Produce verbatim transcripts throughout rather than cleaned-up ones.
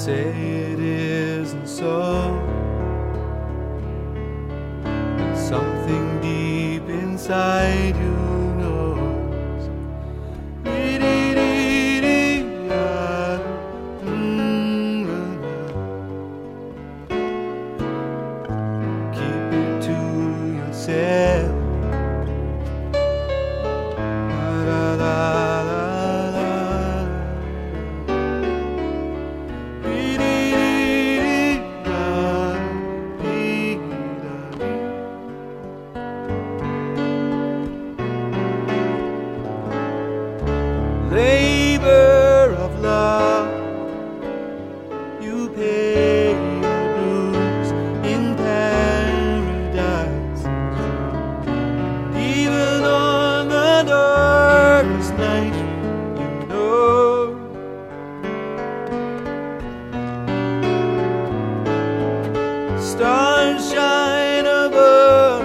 say it isn't so. Something deep inside you knows. Keep it to yourself. Labor of love, you pay your dues in paradise. Even on the darkest night, you know. Stars shine above.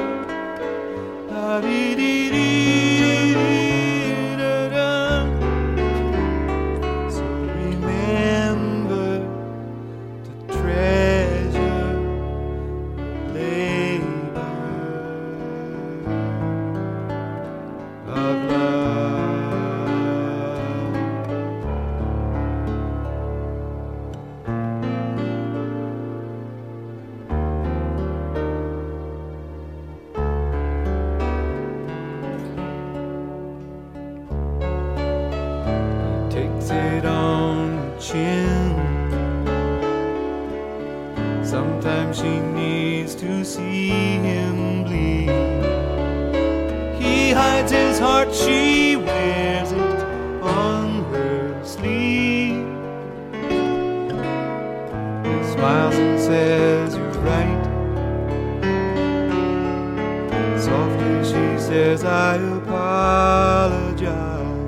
Takes it on the chin. Sometimes she needs to see him bleed. He hides his heart, she wears it on her sleeve. He smiles and says, "You're right." Softly she says, "I apologize."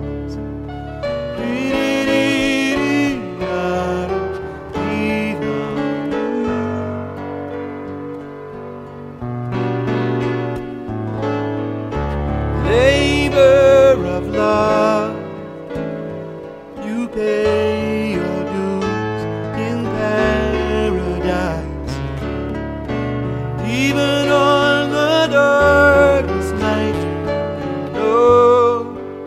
Labor of love, you pay your dues in paradise. Even on the darkest night, you know.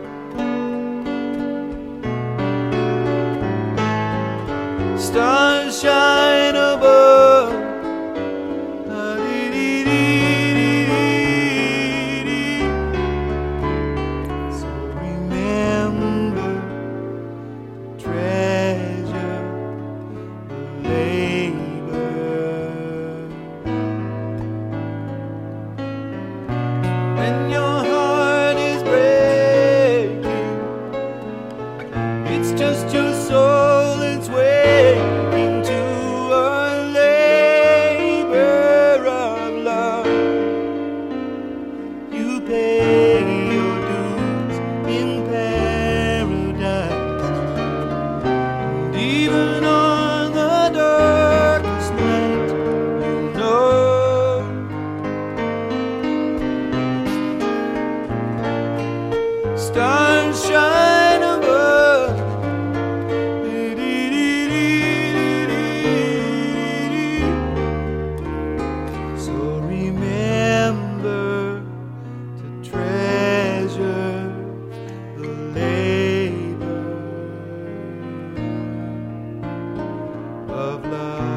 Stars shine above. When your heart is breaking, it's just your soul that's waking to a labor of love. You pay your dues in paradise, and even on the darkest night, you know. Stars shine above. So remember to treasure the labor of love.